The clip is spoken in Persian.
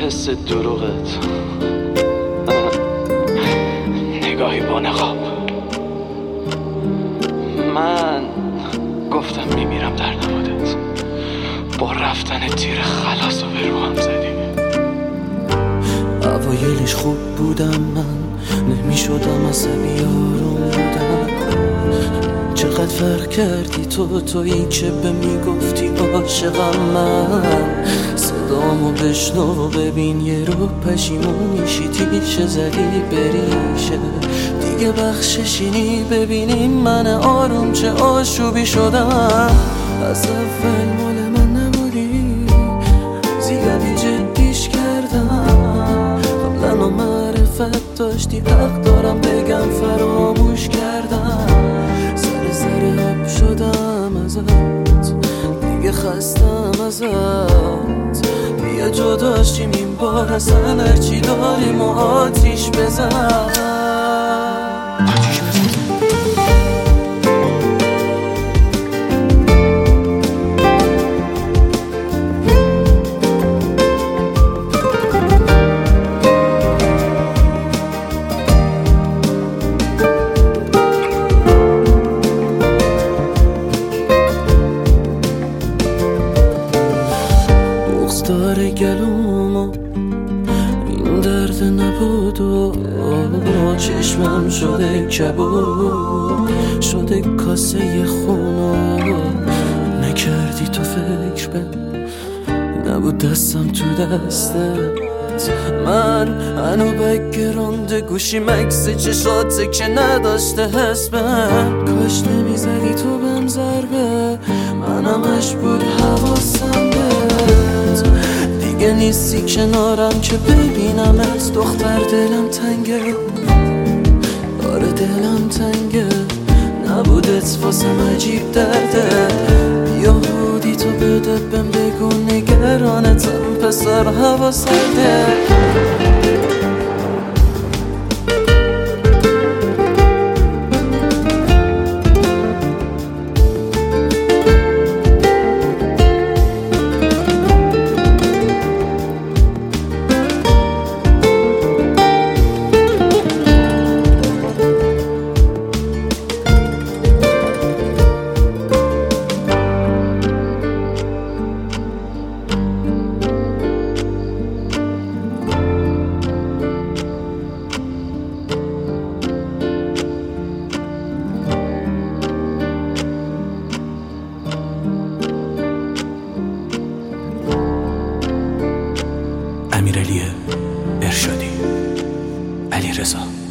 حس دروغت، نگاهی با نقاب. من گفتم میمیرم در نبودت، با رفتن تیر خلاص و به روحم زدی. اوایلش خوب بودم من، نمیشدم عصبی آروم بودم. چقدر فرق کردی تویی که به میگفتی عاشقم من. صدامو بشنو ببین یه رو پشیمونیشی تیشه زدی بریشه. دیگه بخششینی ببینی من آروم چه آشوبی شدم. از اول مال من نبودی، زیادی جدیش کردم. قبلا معرفت داشتی، حق دارم بگم فراموش کردم. سر آب شدم ازت، دیگه خستم ازت. بیا جداش چیم این بار، اصلا هرچی داریم و آتیش بزن. داره گلومو این درد نبود و چشمم شده کبود، شده کاسه خونو. نکردی تو فکر به نبود دستم تو دستت. من هنو بگرانده گوشی مکس چشاته که نداشته حسبم. کاش نمیزدی تو بهم ضربه، منم مجبور حواسم بهت. دیگه نیستی کنارم که ببینم از دختر دلم تنگه. آره دلم تنگه، نبودت واسم عجیب درده. یهودی تو بده بهم بگو نگرانتم پسر حواسته. امیرعلی ارشادی، علیرضا.